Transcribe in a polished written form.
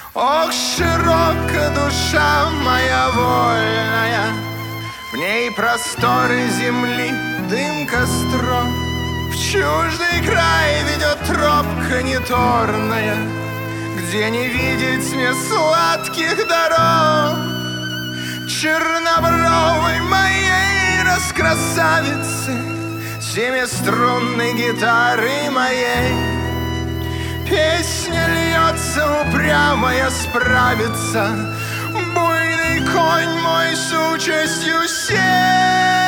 Ох, широка душа моя вольная, в ней просторы земли, дым костров. В чуждый край ведет тропка неторная, где не видеть мне сладких дорог. Чернобровой моей раскрасавицы, семиструнной гитары моей, песня льется упрямая справиться. Буйный конь мой с участью сей.